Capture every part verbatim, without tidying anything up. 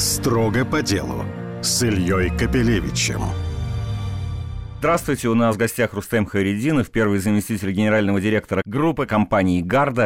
Строго по делу с Ильей Капелевичем. Здравствуйте, у нас в гостях Рустем Хайретдинов, первый заместитель генерального директора группы компании «Гарда».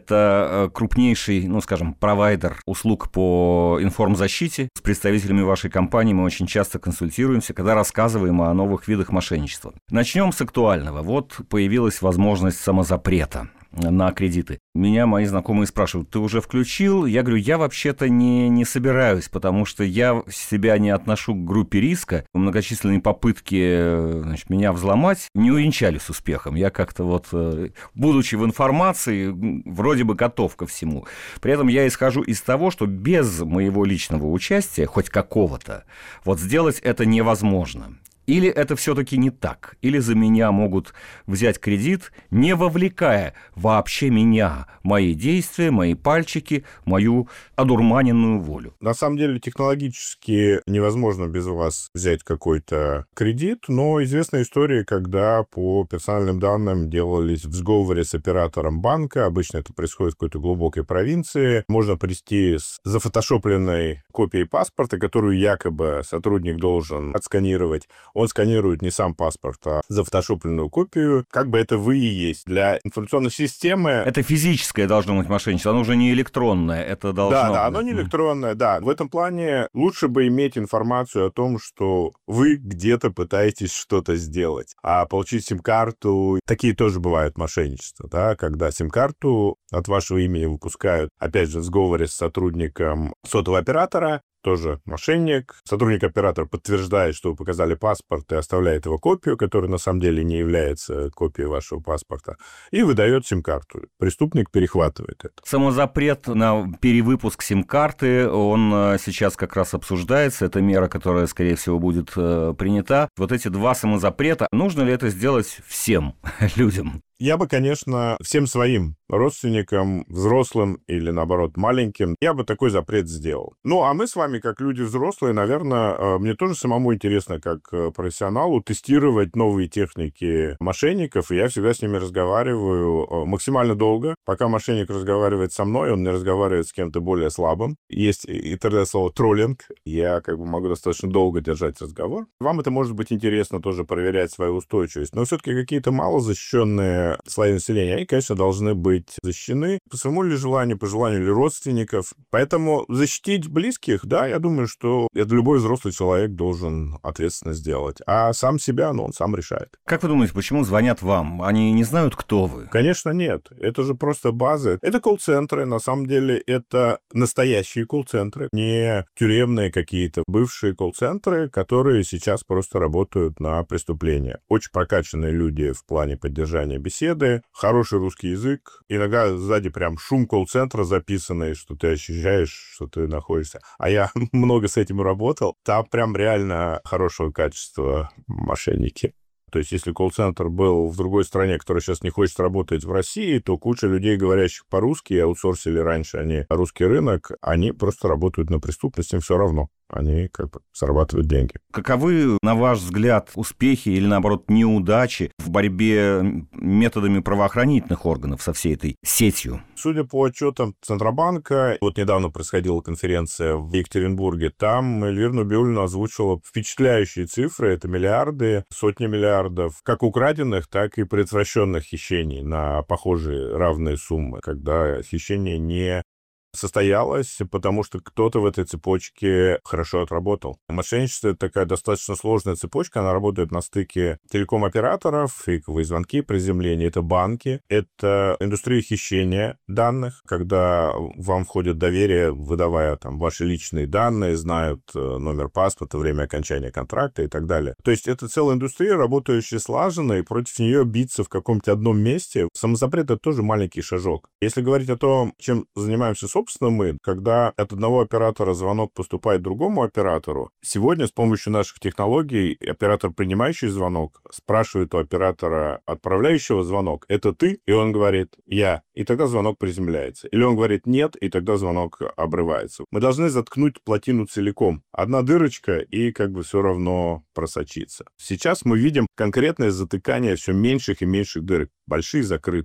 Это крупнейший, ну, скажем, провайдер услуг по информзащите. С представителями вашей компании мы очень часто консультируемся, когда рассказываем о новых видах мошенничества. Начнем с актуального. Вот появилась возможность самозапрета на кредиты. Меня мои знакомые спрашивают: ты уже включил? Я говорю, я вообще-то не, не собираюсь, потому что я себя не отношу к группе риска. Многочисленные попытки, значит, меня взломать не увенчались успехом. Я как-то вот, будучи в информации, вроде бы готов ко всему. При этом я исхожу из того, что без моего личного участия, хоть какого-то, вот сделать это невозможно. Или это все-таки не так? Или за меня могут взять кредит, не вовлекая вообще меня, мои действия, мои пальчики, мою одурманенную волю? На самом деле технологически невозможно без вас взять какой-то кредит, но известна история, когда по персональным данным делались в сговоре с оператором банка. Обычно это происходит в какой-то глубокой провинции. Можно прийти с зафотошопленной копией паспорта, которую якобы сотрудник должен отсканировать. Он сканирует не сам паспорт, а зафотошопленную копию. Как бы это вы и есть. Для информационной системы... Это физическое должно быть мошенничество, оно уже не электронное. Это должно... Да, да, оно не электронное, да. В этом плане лучше бы иметь информацию о том, что вы где-то пытаетесь что-то сделать. А получить сим-карту... Такие тоже бывают мошенничества, да, когда сим-карту от вашего имени выпускают, опять же, в сговоре с сотрудником сотового оператора, тоже мошенник. Сотрудник оператора подтверждает, что вы показали паспорт, и оставляет его копию, которая на самом деле не является копией вашего паспорта, и выдает сим-карту. Преступник перехватывает это. Самозапрет на перевыпуск сим-карты, он сейчас как раз обсуждается. Это мера, которая, скорее всего, будет принята. Вот эти два самозапрета, нужно ли это сделать всем людям? Я бы, конечно, всем своим родственникам, взрослым или, наоборот, маленьким, я бы такой запрет сделал. Ну, а мы с вами, как люди взрослые, наверное, мне тоже самому интересно, как профессионалу, тестировать новые техники мошенников, и я всегда с ними разговариваю максимально долго. Пока мошенник разговаривает со мной, он не разговаривает с кем-то более слабым. Есть интернет-слово троллинг, я как бы могу достаточно долго держать разговор. Вам это может быть интересно тоже проверять свою устойчивость, но все-таки какие-то малозащищенные слои населения, они, конечно, должны быть защищены по своему ли желанию, по желанию ли родственников. Поэтому защитить близких, да, я думаю, что это любой взрослый человек должен ответственно сделать. А сам себя, ну, он сам решает. Как вы думаете, почему звонят вам? Они не знают, кто вы? Конечно, нет. Это же просто базы. Это колл-центры. На самом деле, это настоящие колл-центры, не тюремные какие-то бывшие колл-центры, которые сейчас просто работают на преступления. Очень прокачанные люди в плане поддержания беседы. Беседы, хороший русский язык. Иногда сзади прям шум колл-центра записанный, что ты ощущаешь, что ты находишься. А я много с этим работал. Там прям реально хорошего качества мошенники. То есть, если колл-центр был в другой стране, которая сейчас не хочет работать в России, то куча людей, говорящих по-русски, аутсорсили раньше они русский рынок, они просто работают на преступность, им все равно. Они как бы зарабатывают деньги. Каковы, на ваш взгляд, успехи или, наоборот, неудачи в борьбе методами правоохранительных органов со всей этой сетью? Судя по отчетам Центробанка, вот недавно происходила конференция в Екатеринбурге, там Эльвира Набиуллина озвучила впечатляющие цифры, это миллиарды, сотни миллиардов, как украденных, так и предотвращенных хищений на похожие равные суммы, когда хищение не состоялось, потому что кто-то в этой цепочке хорошо отработал. Мошенничество — это такая достаточно сложная цепочка, она работает на стыке телеком-операторов, фейковые звонки, приземления, это банки, это индустрия хищения данных, когда вам входит доверие, выдавая там ваши личные данные, знают номер паспорта, время окончания контракта и так далее. То есть это целая индустрия, работающая слаженно, и против нее биться в каком-то одном месте. Самозапрет — это тоже маленький шажок. Если говорить о том, чем занимаемся собственно мы, когда от одного оператора звонок поступает другому оператору, сегодня с помощью наших технологий оператор, принимающий звонок, спрашивает у оператора, отправляющего звонок: это ты? И он говорит: я. И тогда звонок приземляется. Или он говорит: нет, и тогда звонок обрывается. Мы должны заткнуть плотину целиком. Одна дырочка, и как бы все равно просочится. Сейчас мы видим конкретное затыкание все меньших и меньших дырок. Большие закрыты.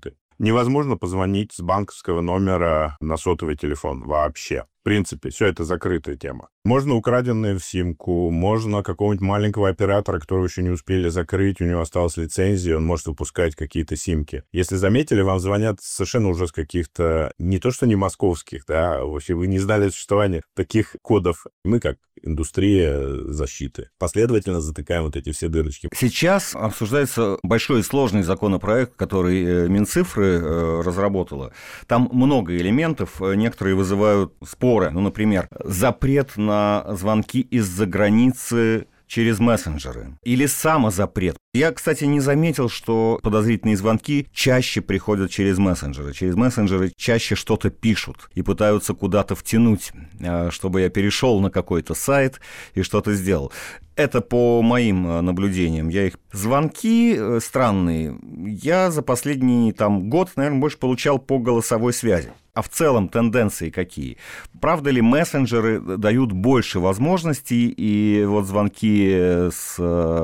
Невозможно позвонить с банковского номера на сотовый телефон вообще. В принципе, все это закрытая тема. Можно украденную симку, можно какого-нибудь маленького оператора, которого еще не успели закрыть, у него осталась лицензия, он может выпускать какие-то симки. Если заметили, вам звонят совершенно уже с каких-то, не то что не московских, да, вообще вы не знали о существовании таких кодов. Мы, как индустрия защиты, последовательно затыкаем вот эти все дырочки. Сейчас обсуждается большой и сложный законопроект, который Минцифры разработала. Там много элементов, некоторые вызывают споры. Ну, например, запрет на звонки из-за границы через мессенджеры. Или самозапрет. Я, кстати, не заметил, что подозрительные звонки чаще приходят через мессенджеры. Через мессенджеры чаще что-то пишут и пытаются куда-то втянуть, чтобы я перешел на какой-то сайт и что-то сделал. Это по моим наблюдениям. Я их... Звонки странные. Я за последний там, год, наверное, больше получал по голосовой связи. А в целом тенденции какие? Правда ли мессенджеры дают больше возможностей, и вот звонки с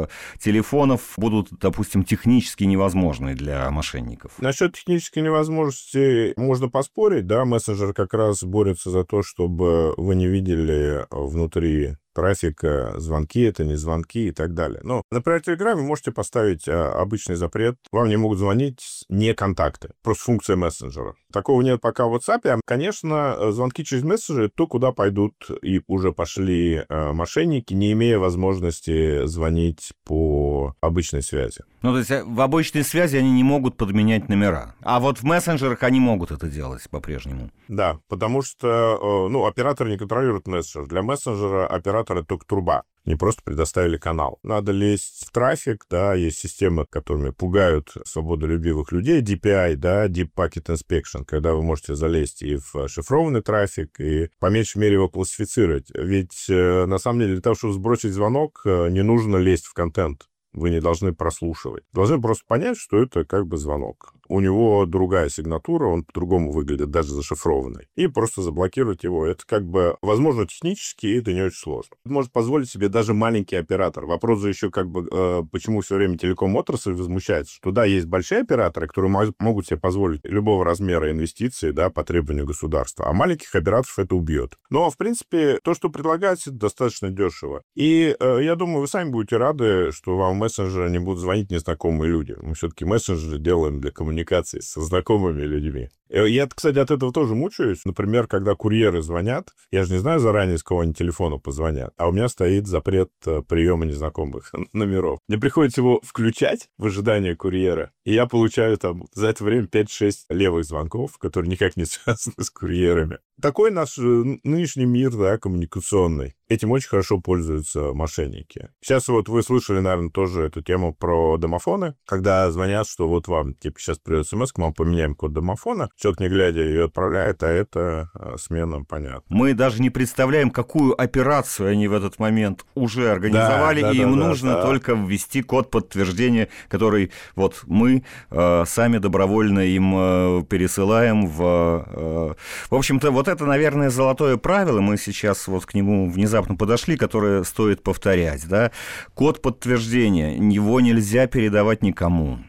телефонов будут, допустим, технически невозможны для мошенников? Насчет технической невозможности можно поспорить, да, мессенджер как раз борется за то, чтобы вы не видели внутри трафика, звонки это, не звонки и так далее. Но, например, в Телеграме можете поставить а, обычный запрет. Вам не могут звонить не контакты, просто функция мессенджера. Такого нет пока в WhatsApp. Конечно, звонки через мессенджеры, то, куда пойдут и уже пошли а, мошенники, не имея возможности звонить по обычной связи. Ну, то есть в обычной связи они не могут подменять номера. А вот в мессенджерах они могут это делать по-прежнему. Да, потому что, ну, оператор не контролирует мессенджер. Для мессенджера оператор это только труба. Не просто предоставили канал. Надо лезть в трафик, да, есть системы, которыми пугают свободолюбивых людей, ди пи ай, да, Deep Packet Inspection, когда вы можете залезть и в шифрованный трафик, и по меньшей мере его классифицировать. Ведь, на самом деле, для того, чтобы сбросить звонок, не нужно лезть в контент. Вы не должны прослушивать. Должны просто понять, что это как бы звонок. У него другая сигнатура, он по-другому выглядит, даже зашифрованный. И просто заблокировать его. Это как бы, возможно, технически, и это не очень сложно. Это может позволить себе даже маленький оператор. Вопрос же еще как бы, э, почему все время телеком-отрасль возмущается, что да, есть большие операторы, которые могут себе позволить любого размера инвестиций, да, по требованию государства, а маленьких операторов это убьет. Но, в принципе, то, что предлагается, достаточно дешево. И э, я думаю, вы сами будете рады, что вам в мессенджере не будут звонить незнакомые люди. Мы все-таки мессенджеры делаем для коммуникации со знакомыми людьми. Я, кстати, от этого тоже мучаюсь. Например, когда курьеры звонят, я же не знаю заранее, с кого они телефону позвонят, а у меня стоит запрет приема незнакомых номеров. Мне приходится его включать в ожидании курьера, и я получаю там за это время пять-шесть левых звонков, которые никак не связаны с курьерами. Такой наш нынешний мир, да, коммуникационный. Этим очень хорошо пользуются мошенники. Сейчас вот вы слышали, наверное, тоже эту тему про домофоны, когда звонят, что вот вам, типа, сейчас придет смс, мы вам поменяем код домофона, человек, не глядя, ее отправляет, а это смена, понятно. Мы даже не представляем, какую операцию они в этот момент уже организовали, да, да, и им да, нужно да. только ввести код подтверждения, который вот мы э, сами добровольно им э, пересылаем в... Э, в общем-то, вот это, наверное, золотое правило, мы сейчас вот к нему внезапно подошли, которое стоит повторять, да. Код подтверждения, его нельзя передавать никому.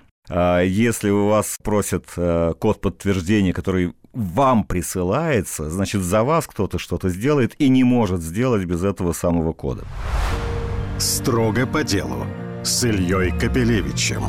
Если у вас просят код подтверждения, который вам присылается, значит, за вас кто-то что-то сделает и не может сделать без этого самого кода. Строго по делу с Ильей Капелевичем.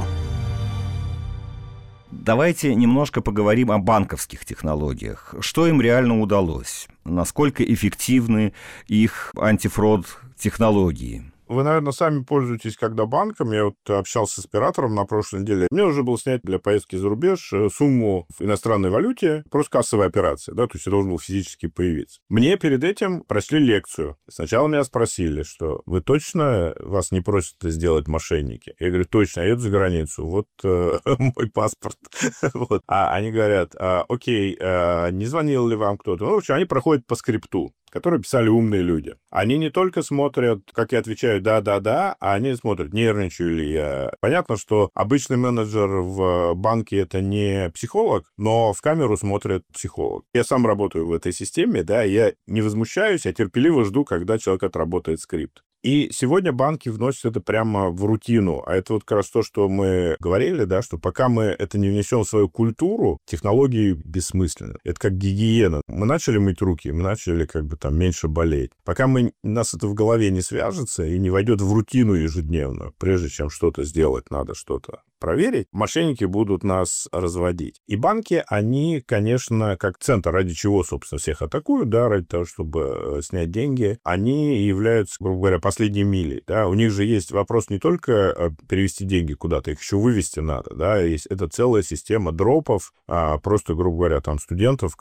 Давайте немножко поговорим о банковских технологиях. Что им реально удалось? Насколько эффективны их антифрод-технологии? Вы, наверное, сами пользуетесь когда банком. Я вот общался с оператором на прошлой неделе. Мне нужно было снять для поездки за рубеж сумму в иностранной валюте, просто кассовая операция, да, то есть я должен был физически появиться. Мне перед этим прошли лекцию. Сначала меня спросили, что вы точно, вас не просят это сделать мошенники? Я говорю, точно, я еду за границу, вот э, мой паспорт. вот. А они говорят, а, окей, а, не звонил ли вам кто-то? Ну, в общем, они проходят по скрипту, которые писали умные люди. Они не только смотрят, как я отвечаю «да-да-да», а они смотрят, нервничаю ли я. Понятно, что обычный менеджер в банке — это не психолог, но в камеру смотрит психолог. Я сам работаю в этой системе, да, я не возмущаюсь, я терпеливо жду, когда человек отработает скрипт. И сегодня банки вносят это прямо в рутину. А это вот как раз то, что мы говорили, да, что пока мы это не внесем в свою культуру, технологии бессмысленны. Это как гигиена. Мы начали мыть руки, мы начали как бы там меньше болеть. Пока мы, у нас это в голове не свяжется и не войдет в рутину ежедневную, прежде чем что-то сделать, надо что-то проверить, мошенники будут нас разводить. И банки, они, конечно, как центр, ради чего, собственно, всех атакуют, да, ради того, чтобы снять деньги, они являются, грубо говоря, последней милей, да. У них же есть вопрос не только перевести деньги куда-то, их еще вывести надо, да, есть это целая система дропов, а просто, грубо говоря, там студентов,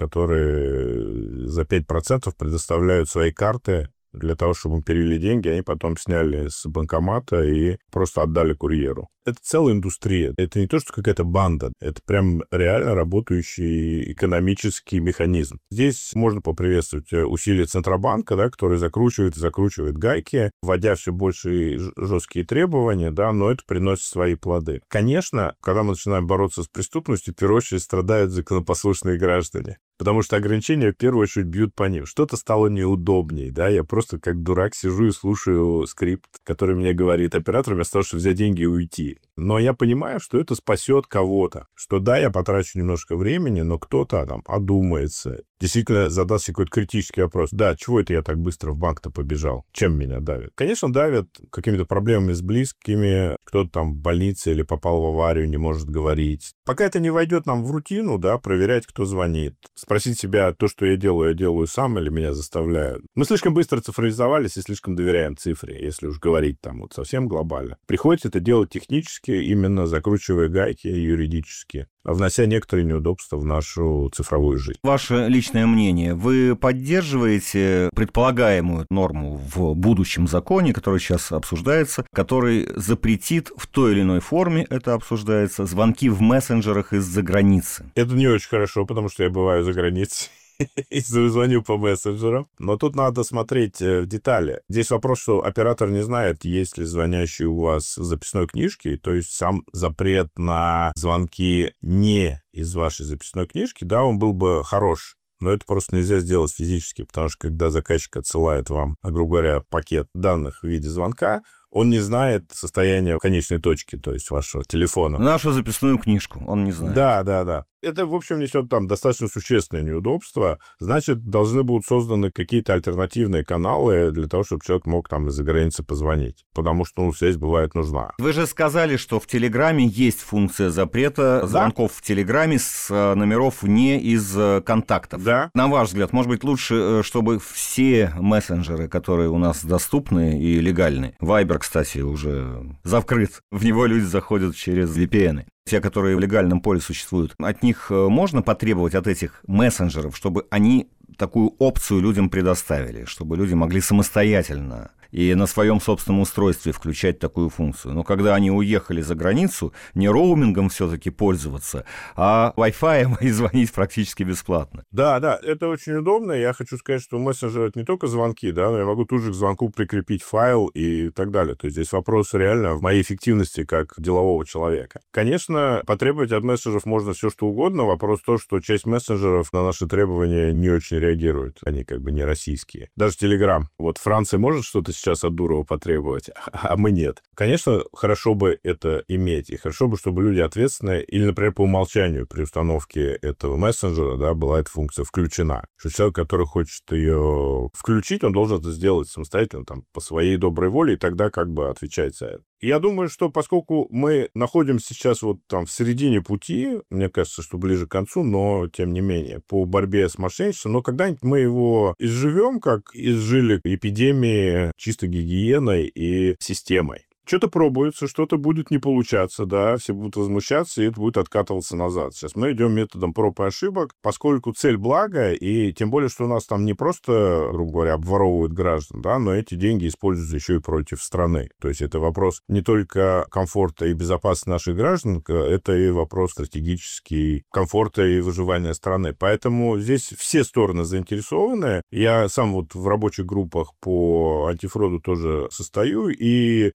которые за пять процентов предоставляют свои карты для того, чтобы им перевели деньги, они потом сняли с банкомата и просто отдали курьеру. Это целая индустрия. Это не то, что какая-то банда. Это прям реально работающий экономический механизм. Здесь можно поприветствовать усилия Центробанка, да, который закручивает и закручивает гайки, вводя все больше жесткие требования, да, но это приносит свои плоды. Конечно, когда мы начинаем бороться с преступностью, в первую очередь страдают законопослушные граждане. Потому что ограничения в первую очередь бьют по ним. Что-то стало неудобней, да, я просто как дурак сижу и слушаю скрипт, который мне говорит оператор, вместо того, чтобы взять деньги и уйти. Но я понимаю, что это спасет кого-то. Что да, я потрачу немножко времени, но кто-то там одумается, действительно задаст себе какой-то критический вопрос. Да, чего это я так быстро в банк-то побежал? Чем меня давят? Конечно, давят какими-то проблемами с близкими, кто-то там в больнице или попал в аварию, не может говорить. Пока это не войдет нам в рутину, да, проверять, кто звонит, спросить себя, то, что я делаю, я делаю сам или меня заставляют. Мы слишком быстро цифровизовались и слишком доверяем цифре, если уж говорить там вот совсем глобально. Приходится это делать технически, именно закручивая гайки юридически, внося некоторые неудобства в нашу цифровую жизнь. Ваше личное мнение. Вы поддерживаете предполагаемую норму в будущем законе, который сейчас обсуждается, который запретит в той или иной форме, это обсуждается, звонки в мессенджерах из-за границы? Это не очень хорошо, потому что я бываю за границей и звоню по мессенджерам. Но тут надо смотреть в детали. Здесь вопрос, что оператор не знает, есть ли звонящий у вас в записной книжке, то есть сам запрет на звонки не из вашей записной книжки, да, он был бы хорош. Но это просто нельзя сделать физически, потому что когда заказчик отсылает вам, грубо говоря, пакет данных в виде звонка, он не знает состояние конечной точки, то есть вашего телефона. Нашу записную книжку он не знает. Да, да, да. Это, в общем, несет там достаточно существенное неудобство. Значит, должны будут созданы какие-то альтернативные каналы для того, чтобы человек мог там из-за границы позвонить. Потому что, ну, связь бывает нужна. Вы же сказали, что в Телеграме есть функция запрета, да, звонков в Телеграме с номеров не из контактов. Да. На ваш взгляд, может быть, лучше, чтобы все мессенджеры, которые у нас доступны и легальны, Viber, кстати, уже закрыт, в него люди заходят через ви пи эн. Те, которые в легальном поле существуют, от них можно потребовать, от этих мессенджеров, чтобы они такую опцию людям предоставили, чтобы люди могли самостоятельно и на своем собственном устройстве включать такую функцию. Но когда они уехали за границу, не роумингом все-таки пользоваться, а Wi-Fi и звонить практически бесплатно. Да, да, это очень удобно. Я хочу сказать, что мессенджер — это не только звонки, да, но я могу тут же к звонку прикрепить файл и так далее. То есть здесь вопрос реально в моей эффективности как делового человека. Конечно, потребовать от мессенджеров можно все, что угодно. Вопрос в том, что часть мессенджеров на наши требования не очень реагирует. Они как бы не российские. Даже Telegram. Вот Франция может что-то сейчас от Дурова потребовать, а мы нет. Конечно, хорошо бы это иметь, и хорошо бы, чтобы люди ответственные, или, например, по умолчанию при установке этого мессенджера, да, была эта функция включена. Что человек, который хочет ее включить, он должен это сделать самостоятельно, там, по своей доброй воле, и тогда как бы отвечать за это. Я думаю, что поскольку мы находимся сейчас вот там в середине пути, мне кажется, что ближе к концу, но тем не менее, по борьбе с мошенничеством, но когда-нибудь мы его изживем, как изжили эпидемии чисто гигиеной и системой. Что-то пробуется, что-то будет не получаться, да, все будут возмущаться, и это будет откатываться назад. Сейчас мы идем методом проб и ошибок, поскольку цель благая, и тем более, что у нас там не просто, грубо говоря, обворовывают граждан, да, но эти деньги используются еще и против страны. То есть это вопрос не только комфорта и безопасности наших граждан, это и вопрос стратегический комфорта и выживания страны. Поэтому здесь все стороны заинтересованы. Я сам вот в рабочих группах по антифроду тоже состою, и думаю,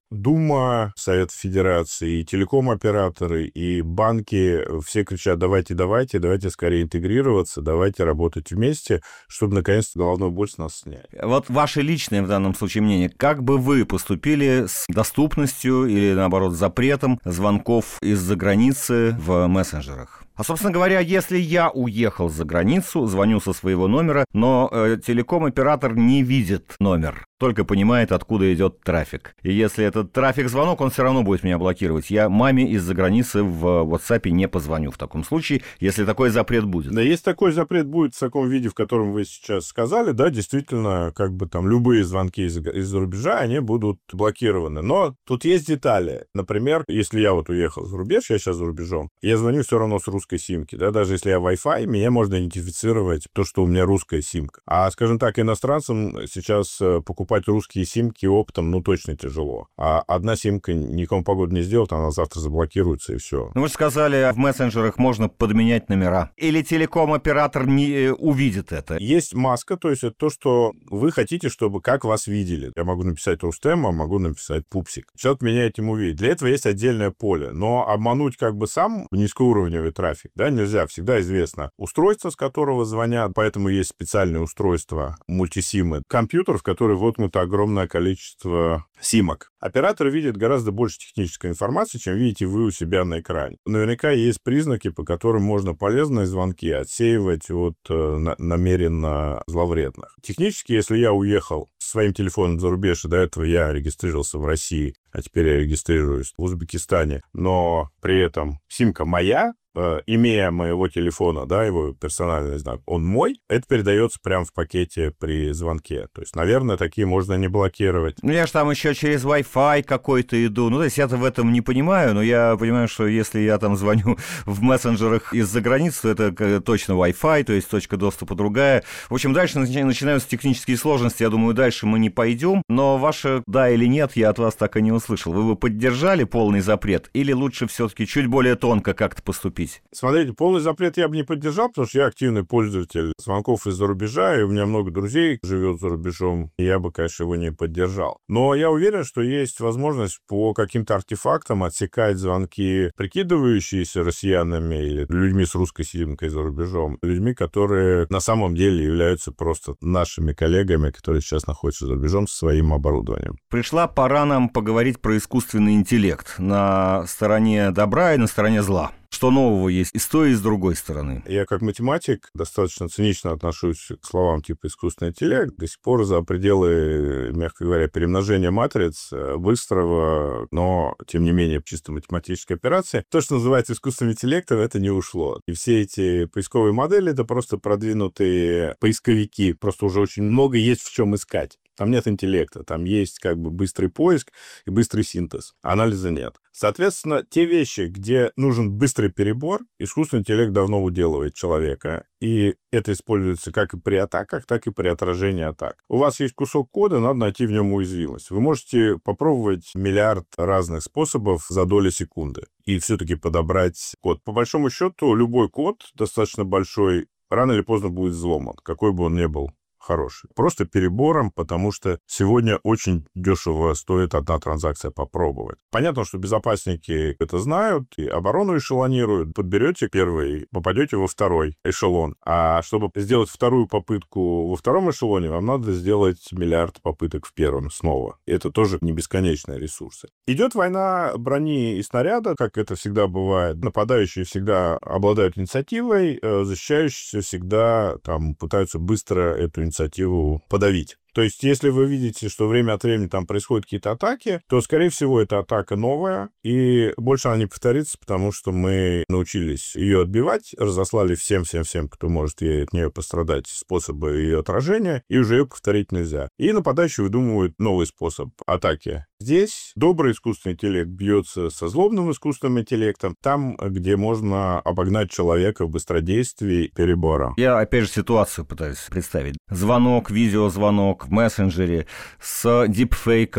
Дума, Совет Федерации, и телеком-операторы, и банки, все кричат: давайте, давайте, давайте скорее интегрироваться, давайте работать вместе, чтобы наконец-то головную боль с нас снять. Вот ваше личное в данном случае мнение, как бы вы поступили с доступностью или, наоборот, запретом звонков из-за границы в мессенджерах? А, собственно говоря, если я уехал за границу, звоню со своего номера, но э, телеком-оператор не видит номер, только понимает, откуда идет трафик. И если этот трафик-звонок, он все равно будет меня блокировать. Я маме из-за границы в WhatsApp не позвоню в таком случае, если такой запрет будет. Да, если такой запрет будет в таком виде, в котором вы сейчас сказали, да, действительно, как бы там любые звонки из- из-за рубежа, они будут блокированы. Но тут есть детали. Например, если я вот уехал за рубеж, я сейчас за рубежом, я звоню все равно с русской симки, да, даже если я Wi-Fi, меня можно идентифицировать то, что у меня русская симка. А, скажем так, иностранцам сейчас покупать русские симки оптом, ну, точно тяжело. А одна симка никому погоду не сделает, она завтра заблокируется, и все. Ну, вы же сказали, в мессенджерах можно подменять номера. Или телеком-оператор не увидит это? Есть маска, то есть это то, что вы хотите, чтобы как вас видели. Я могу написать Рустем, а могу написать Пупсик. Человек меня этим увидит. Для этого есть отдельное поле. Но обмануть как бы сам низкоуровневый трафик, да, нельзя. Всегда известно устройство, с которого звонят, поэтому есть специальные устройства, мультисимы, компьютер, в который воткнуто огромное количество симок. Оператор видит гораздо больше технической информации, чем видите вы у себя на экране. Наверняка есть признаки, по которым можно полезные звонки отсеивать от э, намеренно зловредных. Технически, если я уехал своим телефоном за рубеж, и до этого я регистрировался в России, а теперь я регистрируюсь в Узбекистане, но при этом симка моя, имея моего телефона, да, его персональный знак, он мой, это передается прямо в пакете при звонке. То есть, наверное, такие можно не блокировать. Ну, я же там еще через Wi-Fi какой-то иду. Ну, то есть я-то в этом не понимаю, но я понимаю, что если я там звоню в мессенджерах из-за границы, то это точно Wi-Fi, то есть точка доступа другая. В общем, дальше начинаются технические сложности. Я думаю, дальше мы не пойдем. Но ваше «да» или «нет» я от вас так и не услышал. Вы бы поддержали полный запрет или лучше все-таки чуть более тонко как-то поступить? Смотрите, полный запрет я бы не поддержал, потому что я активный пользователь звонков из-за рубежа, и у меня много друзей живет за рубежом, и я бы, конечно, его не поддержал. Но я уверен, что есть возможность по каким-то артефактам отсекать звонки, прикидывающиеся россиянами или людьми с русской симкой за рубежом, людьми, которые на самом деле являются просто нашими коллегами, которые сейчас находятся за рубежом со своим оборудованием. Пришла пора нам поговорить про искусственный интеллект на стороне добра и на стороне зла. Что нового есть и с той, и с другой стороны? Я как математик достаточно цинично отношусь к словам типа искусственный интеллект. До сих пор за пределы, мягко говоря, перемножения матриц быстрого, но, тем не менее, чисто математической операции. То, что называется искусственным интеллектом, это не ушло. И все эти поисковые модели — это просто продвинутые поисковики. Просто уже очень много есть в чем искать. Там нет интеллекта, там есть как бы быстрый поиск и быстрый синтез. Анализа нет. Соответственно, те вещи, где нужен быстрый перебор, искусственный интеллект давно уделывает человека. И это используется как и при атаках, так и при отражении атак. У вас есть кусок кода, надо найти в нем уязвимость. Вы можете попробовать миллиард разных способов за доли секунды и все-таки подобрать код. По большому счету, любой код, достаточно большой, рано или поздно будет взломан, какой бы он ни был хороший. Просто перебором, потому что сегодня очень дешево стоит одна транзакция попробовать. Понятно, что безопасники это знают и оборону эшелонируют. Подберете первый, попадете во второй эшелон. А чтобы сделать вторую попытку во втором эшелоне, вам надо сделать миллиард попыток в первом снова. И это тоже не бесконечные ресурсы. Идет война брони и снаряда, как это всегда бывает. Нападающие всегда обладают инициативой, защищающиеся всегда там пытаются быстро эту инициативу инициативу подавить. То есть, если вы видите, что время от времени там происходят какие-то атаки, то, скорее всего, это атака новая, и больше она не повторится, потому что мы научились ее отбивать, разослали всем-всем-всем, кто может ей, от нее пострадать, способы ее отражения, и уже ее повторить нельзя. И нападающие выдумывают новый способ атаки. Здесь добрый искусственный интеллект бьется со злобным искусственным интеллектом, там, где можно обогнать человека в быстродействии перебора. Я, опять же, ситуацию пытаюсь представить. Звонок, видеозвонок в мессенджере с дипфейком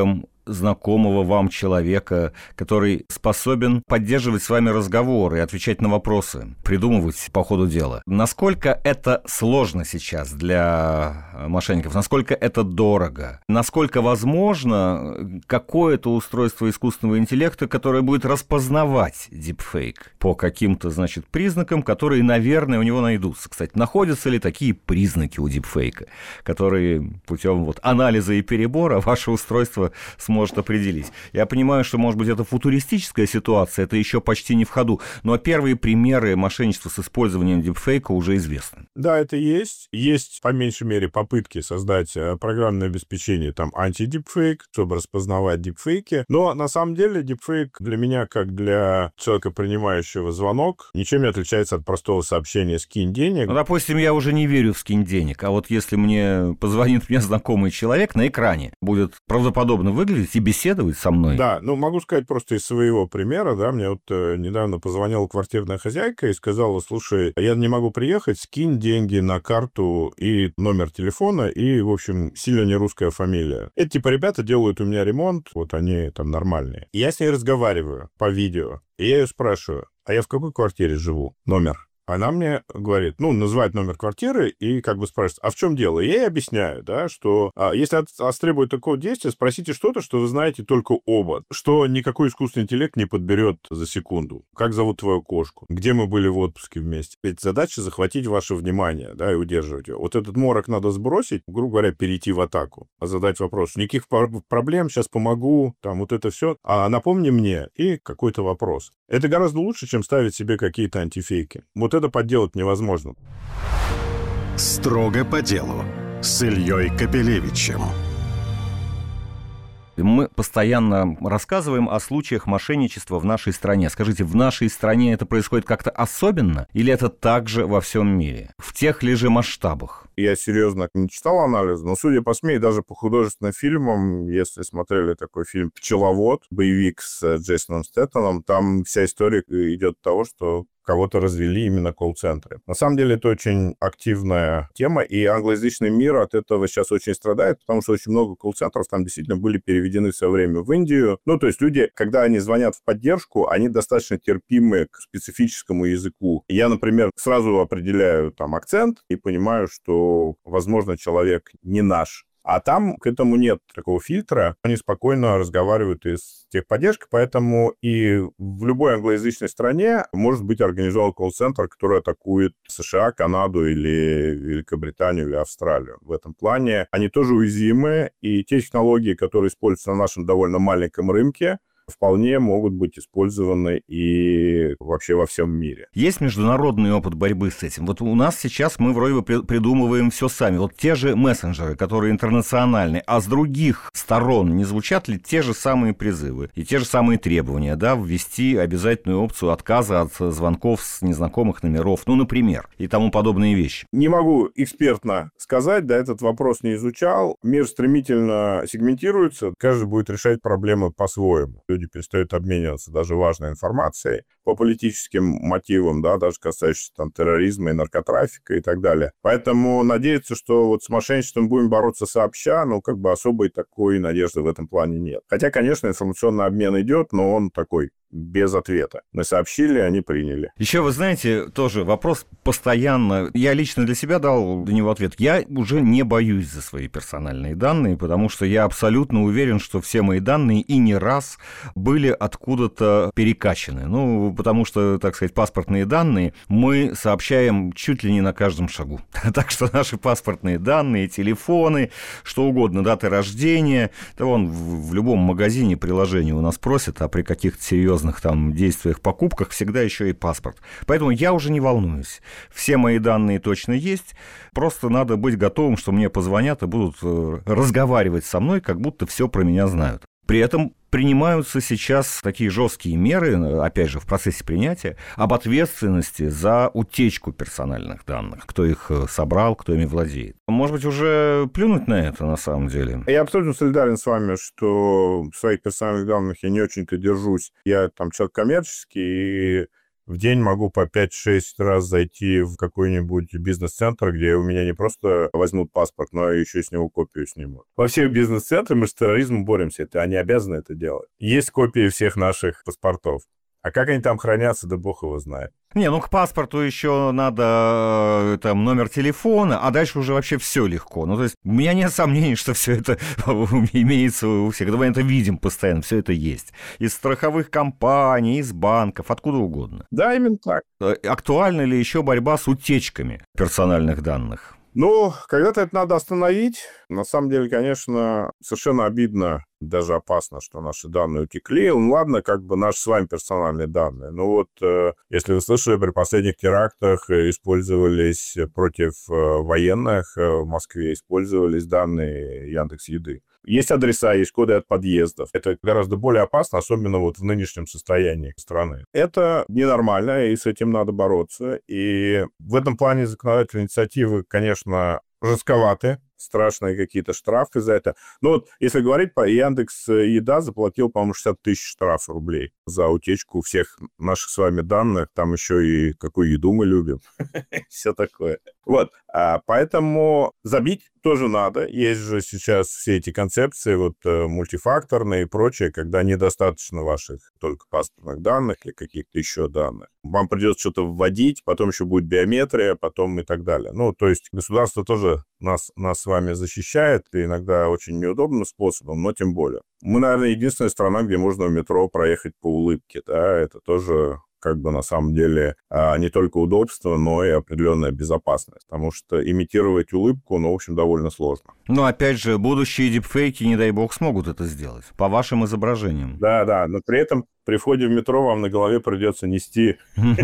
знакомого вам человека, который способен поддерживать с вами разговоры и отвечать на вопросы, придумывать по ходу дела. Насколько это сложно сейчас для мошенников? Насколько это дорого? Насколько возможно какое-то устройство искусственного интеллекта, которое будет распознавать дипфейк по каким-то, значит, признакам, которые, наверное, у него найдутся? Кстати, находятся ли такие признаки у дипфейка, которые путем вот анализа и перебора ваше устройство сможет определить? Я понимаю, что, может быть, это футуристическая ситуация, это еще почти не в ходу, но первые примеры мошенничества с использованием дипфейка уже известны. Да, это есть. Есть, по меньшей мере, попытки создать программное обеспечение, там, анти-дипфейк, чтобы распознавать дипфейки. Но, на самом деле, дипфейк для меня, как для человека, принимающего звонок, ничем не отличается от простого сообщения «скинь денег». Ну, допустим, я уже не верю в «скинь денег», а вот если мне позвонит мне знакомый человек на экране, будет правдоподобно выглядеть и беседовать со мной. Да, ну, могу сказать просто из своего примера, да, мне вот э, недавно позвонила квартирная хозяйка и сказала: слушай, я не могу приехать, скинь деньги на карту и номер телефона, и, в общем, сильно не русская фамилия. Эти типа ребята делают у меня ремонт, вот они там нормальные. Я с ней разговариваю по видео, и я ее спрашиваю: а я в какой квартире живу? Номер. Она мне говорит, ну, называет номер квартиры и как бы спрашивает: а в чем дело? И я ей объясняю, да, что а, если от вас требует такого действия, спросите что-то, что вы знаете только оба, что никакой искусственный интеллект не подберет за секунду. Как зовут твою кошку? Где мы были в отпуске вместе? Ведь задача захватить ваше внимание, да, и удерживать его. Вот этот морок надо сбросить, грубо говоря, перейти в атаку, а задать вопрос: никаких проблем, сейчас помогу, там, вот это все, а напомни мне, и какой-то вопрос. Это гораздо лучше, чем ставить себе какие-то антифейки. Вот это подделать невозможно. Строго по делу с Ильей Капелевичем. Мы постоянно рассказываем о случаях мошенничества в нашей стране. Скажите, в нашей стране это происходит как-то особенно, или это также во всем мире? В тех ли же масштабах? Я серьезно не читал анализ, но, судя по СМИ, даже по художественным фильмам, если смотрели такой фильм «Пчеловод», боевик с Джейсоном Стэттоном, там вся история идет от того, что кого-то развели именно колл-центры. На самом деле это очень активная тема, и англоязычный мир от этого сейчас очень страдает, потому что очень много колл-центров там действительно были переведены в свое время в Индию. Ну, то есть люди, когда они звонят в поддержку, они достаточно терпимы к специфическому языку. Я, например, сразу определяю там акцент и понимаю, что, возможно, человек не наш. А там к этому нет такого фильтра. Они спокойно разговаривают и с техподдержкой, поэтому и в любой англоязычной стране может быть организован колл-центр, который атакует США, Канаду или Великобританию или Австралию. В этом плане они тоже уязвимы, и те технологии, которые используются на нашем довольно маленьком рынке, вполне могут быть использованы и вообще во всем мире. Есть международный опыт борьбы с этим? Вот у нас сейчас мы вроде бы придумываем все сами. Вот те же мессенджеры, которые интернациональные, а с других сторон не звучат ли те же самые призывы и те же самые требования, да, ввести обязательную опцию отказа от звонков с незнакомых номеров, ну, например, и тому подобные вещи? Не могу экспертно сказать, да, этот вопрос не изучал. Мир стремительно сегментируется, каждый будет решать проблемы по-своему. Люди перестают обмениваться даже важной информацией по политическим мотивам, да, даже касающимся там терроризма и наркотрафика и так далее. Поэтому надеяться, что вот с мошенничеством будем бороться сообща, ну, как бы особой такой надежды в этом плане нет. Хотя, конечно, информационный обмен идет, но он такой без ответа. Мы сообщили, они приняли. Еще, вы знаете, тоже вопрос постоянно. Я лично для себя дал на него ответ. Я уже не боюсь за свои персональные данные, потому что я абсолютно уверен, что все мои данные и не раз были откуда-то перекачаны. Ну, потому что, так сказать, паспортные данные мы сообщаем чуть ли не на каждом шагу. Так что наши паспортные данные, телефоны, что угодно, даты рождения, то вон в, в любом магазине приложение у нас просят, а при каких-то серьезных там действиях, покупках всегда еще и паспорт. Поэтому я уже не волнуюсь. Все мои данные точно есть. Просто надо быть готовым, что мне позвонят и будут разговаривать со мной, как будто все про меня знают. При этом принимаются сейчас такие жесткие меры, опять же, в процессе принятия, об ответственности за утечку персональных данных. Кто их собрал, кто ими владеет. Может быть, уже плюнуть на это на самом деле? Я абсолютно солидарен с вами, что своих персональных данных я не очень-то держусь. Я там человек коммерческий, и В день могу по пять-шесть раз зайти в какой-нибудь бизнес-центр, где у меня не просто возьмут паспорт, но еще с него копию снимут. Во всех бизнес-центрах мы с терроризмом боремся, это, они обязаны это делать. Есть копии всех наших паспортов. А как они там хранятся, да бог его знает. Не, ну к паспорту еще надо там номер телефона, а дальше уже вообще все легко. Ну, то есть у меня нет сомнений, что все это имеется у всех. Мы это видим постоянно, все это есть. Из страховых компаний, из банков, откуда угодно. Да, именно так. Актуальна ли еще борьба с утечками персональных данных? Ну, когда-то это надо остановить. На самом деле, конечно, совершенно обидно, даже опасно, что наши данные утекли. Ну, ладно, как бы наши с вами персональные данные. Ну вот, э, если вы слышали, при последних терактах использовались против э, военных э, в Москве, использовались данные Яндекс.Еды. Есть адреса, есть коды от подъездов. Это гораздо более опасно, особенно вот в нынешнем состоянии страны. Это ненормально, и с этим надо бороться. И в этом плане законодательные инициативы, конечно, жестковаты. Страшные какие-то штрафы за это. Но вот если говорить, по Яндекс.Еда заплатил, по-моему, шестьдесят тысяч штрафов рублей за утечку всех наших с вами данных. Там еще и какую еду мы любим. Все такое. Вот. Поэтому забить тоже надо. Есть же сейчас все эти концепции вот мультифакторные и прочее, когда недостаточно ваших только паспортных данных или каких-то еще данных. Вам придется что-то вводить, потом еще будет биометрия, потом и так далее. Ну, то есть государство тоже нас, нас с вами защищает, и иногда очень неудобным способом, но тем более. Мы, наверное, единственная страна, где можно в метро проехать по улыбке, да, это тоже как бы на самом деле не только удобство, но и определенная безопасность, потому что имитировать улыбку, ну, в общем, довольно сложно. Но, опять же, будущие дипфейки, не дай бог, смогут это сделать, по вашим изображениям. Да, да, но при этом при входе в метро вам на голове придется нести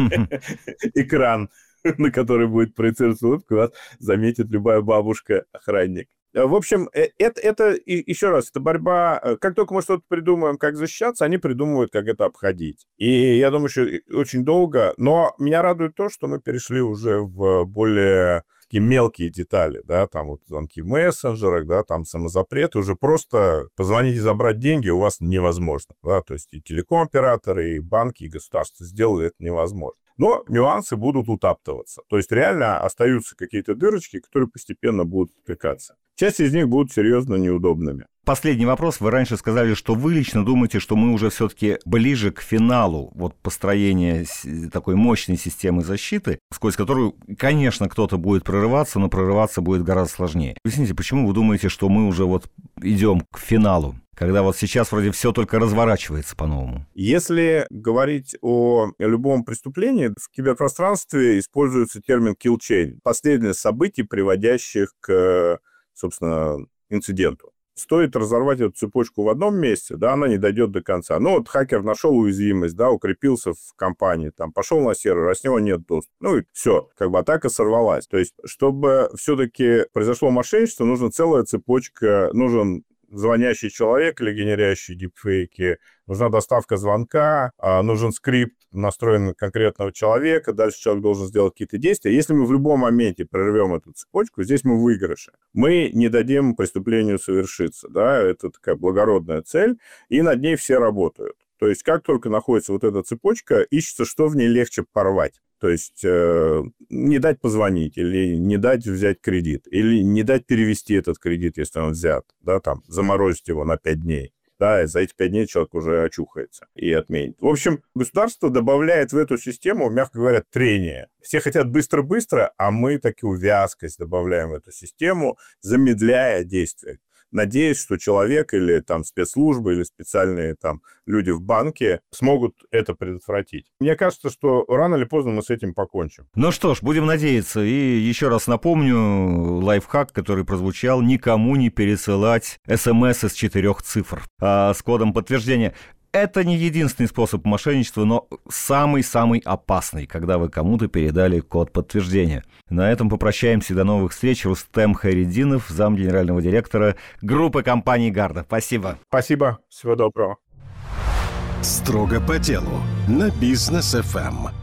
экран, на который будет проецироваться улыбка, вас заметит любая бабушка-охранник. В общем, это, это еще раз, это борьба. Как только мы что-то придумаем, как защищаться, они придумывают, как это обходить. И я думаю, что очень долго. Но меня радует то, что мы перешли уже в более такие мелкие детали, да, там вот звонки в мессенджерах, да, там самозапреты, уже просто позвонить и забрать деньги у вас невозможно, да, то есть и телеком-операторы, и банки, и государство сделали это невозможно. Но нюансы будут утаптываться. То есть реально остаются какие-то дырочки, которые постепенно будут втыкаться. Часть из них будут серьезно неудобными. Последний вопрос. Вы раньше сказали, что вы лично думаете, что мы уже все-таки ближе к финалу вот построения такой мощной системы защиты, сквозь которую, конечно, кто-то будет прорываться, но прорываться будет гораздо сложнее. Объясните, почему вы думаете, что мы уже вот идем к финалу, когда вот сейчас вроде все только разворачивается по-новому? Если говорить о любом преступлении, в киберпространстве используется термин kill chain, последовательность событий, приводящих к, собственно, инциденту. Стоит разорвать эту цепочку в одном месте, да, она не дойдет до конца. Ну, вот хакер нашел уязвимость, да, укрепился в компании, там, пошел на сервер, а с него нет доступа. Ну, и все, как бы атака сорвалась. То есть, чтобы все-таки произошло мошенничество, нужна целая цепочка, нужен звонящий человек или генерящий дипфейки, нужна доставка звонка, нужен скрипт, настроен на конкретного человека, дальше человек должен сделать какие-то действия. Если мы в любом моменте прервем эту цепочку, здесь мы в выигрыше. Мы не дадим преступлению совершиться, да, это такая благородная цель, и над ней все работают. То есть как только находится вот эта цепочка, ищется, что в ней легче порвать. То есть э, не дать позвонить, или не дать взять кредит, или не дать перевести этот кредит, если он взят, да, там, заморозить его на пять дней. Да, и за эти пять дней человек уже очухается и отменит. В общем, государство добавляет в эту систему, мягко говоря, трение. Все хотят быстро-быстро, а мы таки вязкость добавляем в эту систему, замедляя действия. Надеюсь, что человек или там спецслужбы, или специальные там люди в банке смогут это предотвратить. Мне кажется, что рано или поздно мы с этим покончим. Ну что ж, будем надеяться. И еще раз напомню лайфхак, который прозвучал: никому не пересылать смс из четырех цифр а с кодом подтверждения. Это не единственный способ мошенничества, но самый-самый опасный, когда вы кому-то передали код подтверждения. На этом попрощаемся. До новых встреч. Рустем Хайретдинов, зам генерального директора группы компаний «Гарда». Спасибо. Спасибо. Всего доброго. Строго по делу на Бизнес эф эм.